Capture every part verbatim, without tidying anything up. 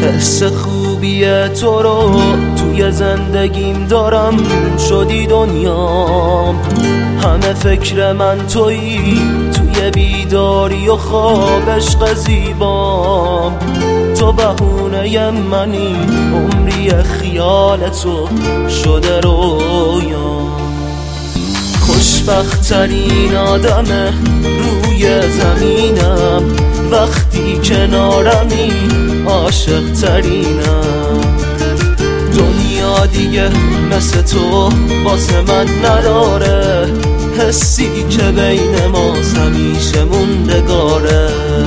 حس خوبی تو رو توی زندگیم دارم، شدی دنیام. همه فکر من تویی، توی بیداری و خواب عشق زیبام. تو بهونه منی، عمری خیال تو شده رویام. خوشبخت‌ترین آدم روی زمینم، وقتی کنارمی عاشق ترینم. دنیا دیگه مثل تو واسه من نداره، حسی که بین ما همیشه موندگاره.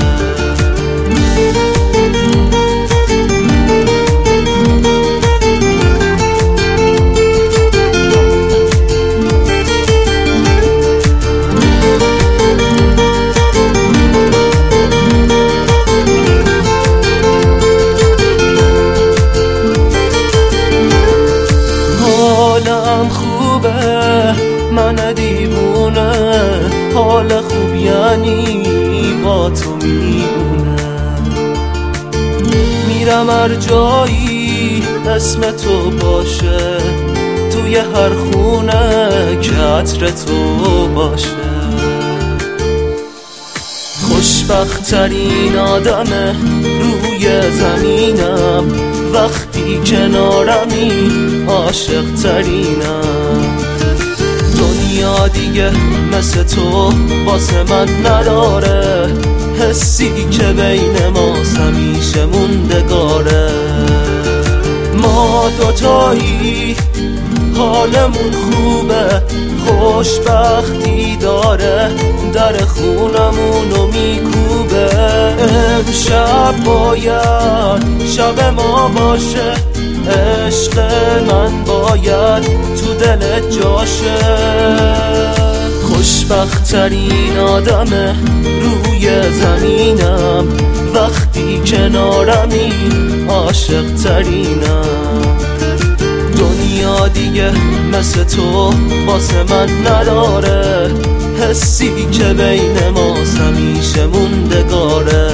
حالم خوبه، من دیوونه، حال خوب یعنی با تو میمونه. میرم هر جایی اسم تو باشه، توی هر خونه که عطر تو باشه. خوشبخت‌ترین آدم روی زمینم، وقتی کنارمی عاشق ترینم. دنیا دیگه مثل تو واسه من نداره، حسی که بین ما همیشه موندگاره. ما دوتایی حالمون خوبه، خوشبختی داره، در خونمونو میکوبه. امشب باید شب ما باشه، عشق من باید تو دلت جاشه. خوشبخت‌ترین آدم روی زمینم، وقتی کنارمی عاشق ترینم. دنیا دیگه مثل تو واسه من نداره، حسی که بین ما همیشه موندگاره.